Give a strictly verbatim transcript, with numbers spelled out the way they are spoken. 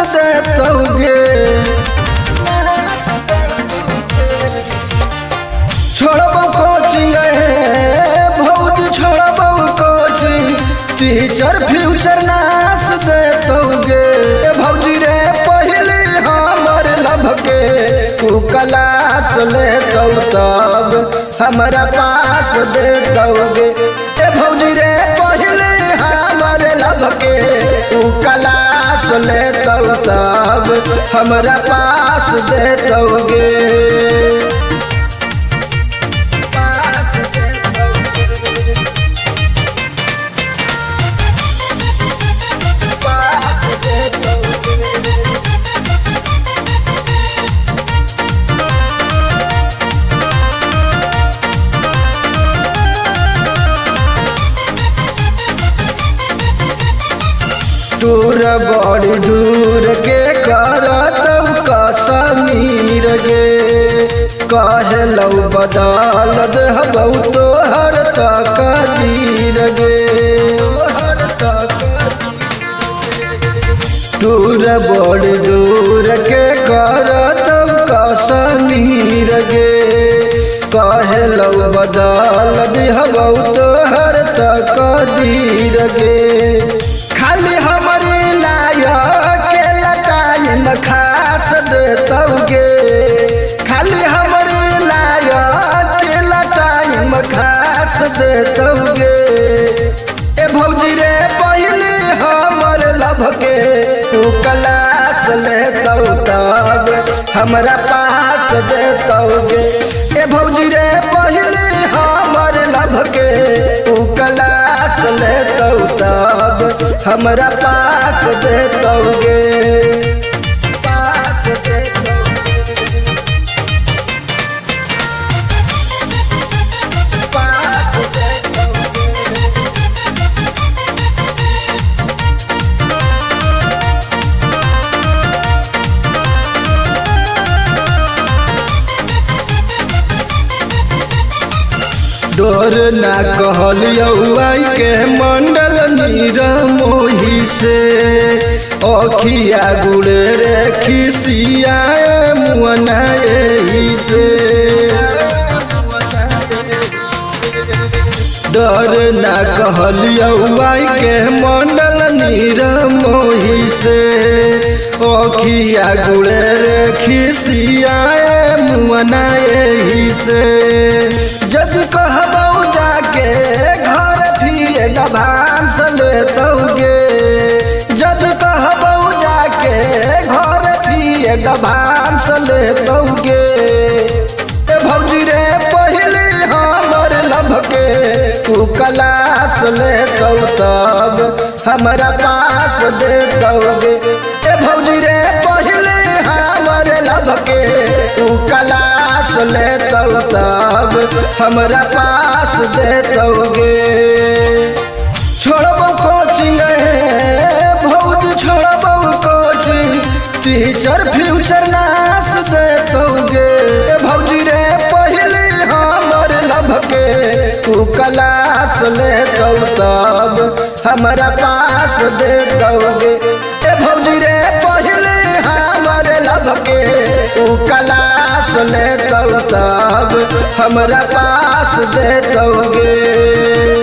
दे दोगे। छोड़बो कोचिंग भौजी छोड़बो कोचिंग टीचर फ्यूचर नाश दे दोगे। भौजी रे पहले हमर लभ के तू क्लास ले तो तब हमारा पास दे दोगे। ए भौजी रे पहले हमर लभ के तू क्लास ले तो तब हमारा पास दे दोगे। दूर बड़ी दूर के करत कश्मीर गे कहे लौ बदल देहबौ तोहर तकदीर गे। दूर बड़ी दूर के करत कश्मीर गे कहे लौ बदल देहबौ तोहर तकदीर गे। खाली हमारे लायक के टाइम खास दे दोगे। खाली हमारे लायक के टाइम खास दे दोगे। ए भौजी रे पहले हमर लभ के तू क्लास ले तो तब हमरा पास दे दोगे। ए भौजी रे पहले हमर लभ के तू क्लास ले तो तब हमरा पास दे दोगे। पास दे दोगे। पास दे दोगे। डोर ना कहलियौ आई के मंडल नीरा मोही से अखिया गुड़े रे खिसिया मुअना एही से। डर ना कहलियौ आई के मंडल नीरा मोही से अखिया गुड़े रे खिसिया मुअना एही से। जद कहबौ जाके घर फिर एडवांस ले दोगे। जद कहबौ जाके घर फिर एडवांस ले दोगे। ए भौजी रे पहले हमर लभ के तू क्लास ले तो तब हमरा पास दे दोगे। ए भौजी रे पहले हमर लभ के तू क्लास ले तो तब हमरा पास दे दोगे। छोड़बो कोचिंग भौजी छोड़बो कोचिंग टीचर फ्यूचर नाश दे दोगे। भौजी रे पहले हमर लभ के तू क्लास ले तो तब हमरा पास दे दोगे। ए भौजी रे पहले हमर लभ के तू क्लास ले तो तब हमरा पास दे दोगे।